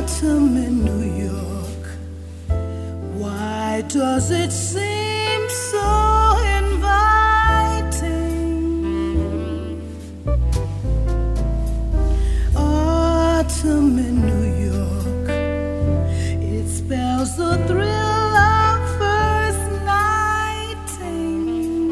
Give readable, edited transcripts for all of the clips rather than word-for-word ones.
autumn in New York. Why does it seem so inviting? Autumn in New York, it spells the thrill of first nighting.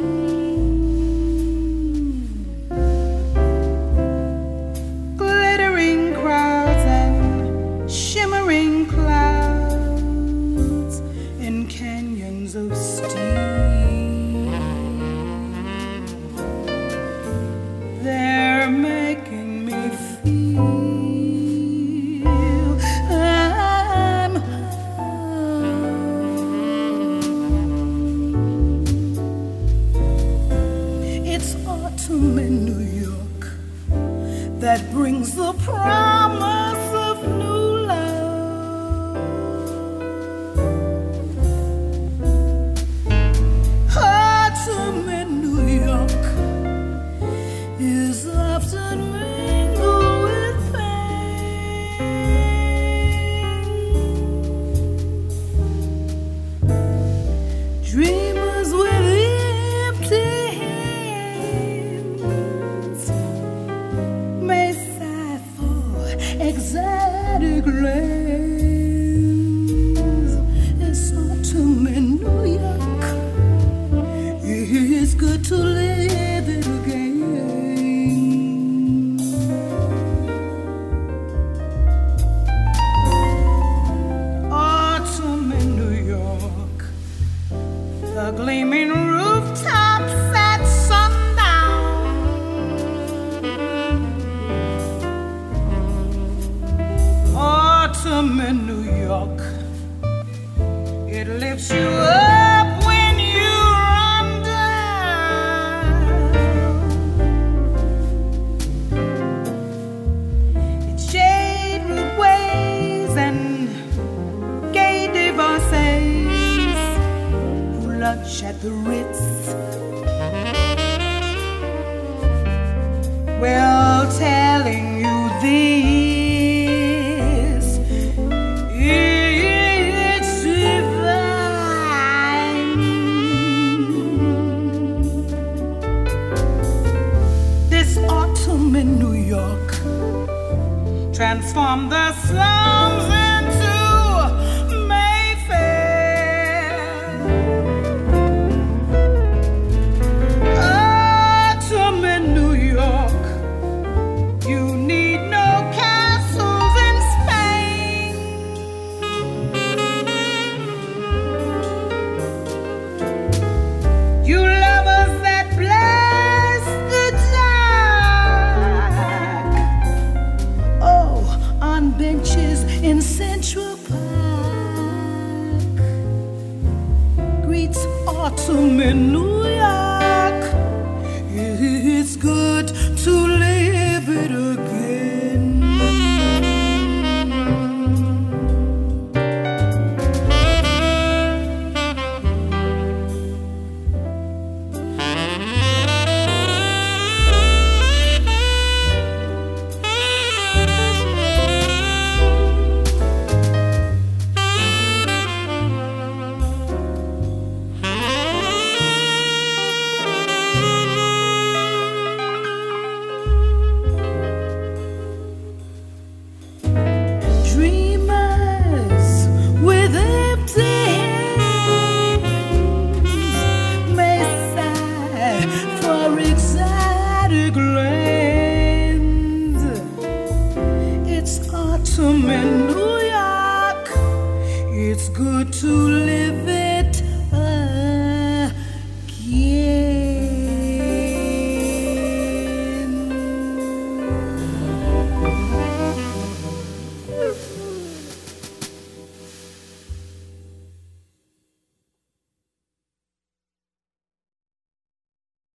Glittering crowds and shimmering clouds in canyons of steam. They're making me feel I'm home. It's autumn in New York that brings the promise of new love. Autumn in New York is often mingled with pain. Dreamers with empty hands may sigh for exotic lands. It's autumn in New York. It's good to live it again. Autumn in New York, the gleaming rooftops at sundown. Autumn in New York, it lifts you up when you run down. It's shade root ways and gay divorcees who lunch at the Ritz. Well, telling you this, it's divine. This autumn in New York transformed the slums into Mayfair. Autumn in New York, you need no castles in Spain. You lovers that bless the dark, oh, on benches in Central Park, greets autumn in New York. It's good to live it again. Dreamers with empty hands may sigh for exotic lands. It's autumn in New York. It's good to live in